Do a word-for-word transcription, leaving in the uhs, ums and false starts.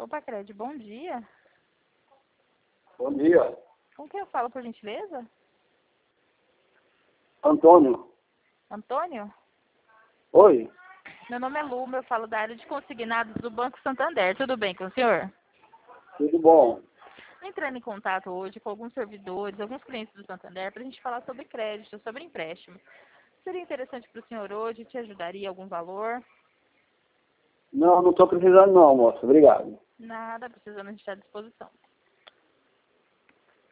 Opa, Cred, bom dia. Bom dia. Com quem eu falo, por gentileza? Antônio. Antônio? Oi. Meu nome é Luma, eu falo da área de consignados do Banco Santander. Tudo bem com o senhor? Tudo bom? Entrando em contato hoje com alguns servidores, alguns clientes do Santander, para a gente falar sobre crédito, sobre empréstimo. Seria interessante para o senhor hoje? Te ajudaria algum valor? Não, não estou precisando não, moça. Obrigado. Nada, precisando, a gente está à disposição.